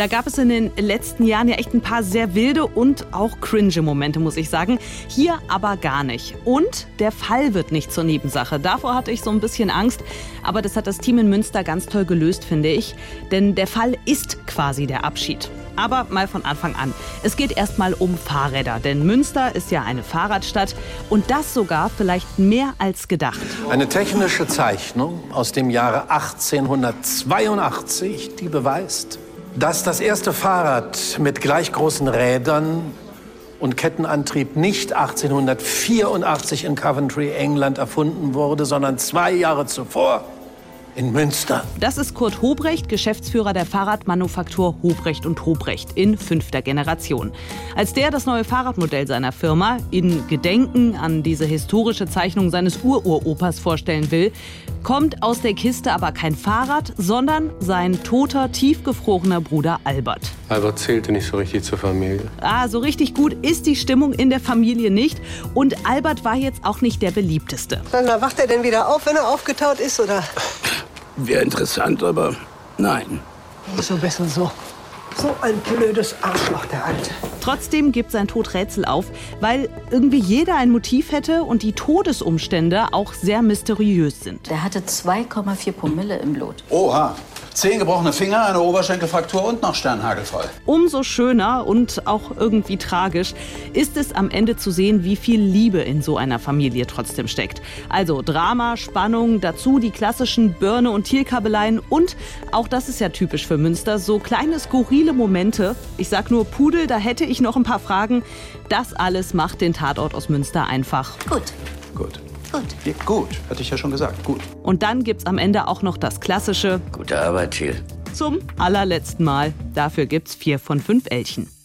Da gab es in den letzten Jahren ja echt ein paar sehr wilde und auch cringe Momente, muss ich sagen. Hier aber gar nicht. Und der Fall wird nicht zur Nebensache. Davor hatte ich so ein bisschen Angst. Aber das hat das Team in Münster ganz toll gelöst, finde ich. Denn der Fall ist quasi der Abschied. Aber mal von Anfang an. Es geht erstmal um Fahrräder, denn Münster ist ja eine Fahrradstadt und das sogar vielleicht mehr als gedacht. Eine technische Zeichnung aus dem Jahre 1882, die beweist, dass das erste Fahrrad mit gleich großen Rädern und Kettenantrieb nicht 1884 in Coventry, England erfunden wurde, sondern 2 Jahre zuvor in Münster. Das ist Kurt Hobrecht, Geschäftsführer der Fahrradmanufaktur Hobrecht & Hobrecht in 5. Generation. Als der das neue Fahrradmodell seiner Firma in Gedenken an diese historische Zeichnung seines Uropas vorstellen will, kommt aus der Kiste aber kein Fahrrad, sondern sein toter, tiefgefrorener Bruder Albert. Albert zählte nicht so richtig zur Familie. So richtig gut ist die Stimmung in der Familie nicht. Und Albert war jetzt auch nicht der beliebteste. Sag mal, wacht er denn wieder auf, wenn er aufgetaut ist, oder? Wäre interessant, aber nein. So besser so. So ein blödes Arschloch, der Alte. Trotzdem gibt sein Tod Rätsel auf, weil irgendwie jeder ein Motiv hätte und die Todesumstände auch sehr mysteriös sind. Der hatte 2,4 Promille im Blut. Oha, 10 gebrochene Finger, eine Oberschenkelfraktur und noch sternhagelvoll. Umso schöner und auch irgendwie tragisch ist es am Ende zu sehen, wie viel Liebe in so einer Familie trotzdem steckt. Also Drama, Spannung, dazu die klassischen Birne- und Tierkabeleien und, auch das ist ja typisch für Münster, so kleine skurrile Momente. Ich sag nur Pudel, da hätte ich noch ein paar Fragen. Das alles macht den Tatort aus Münster einfach. Gut. Gut. Ja, gut, hatte ich ja schon gesagt. Gut. Und dann gibt's am Ende auch noch das Klassische. Gute Arbeit, Thiel. Zum allerletzten Mal. Dafür gibt's 4 von 5 Elchen.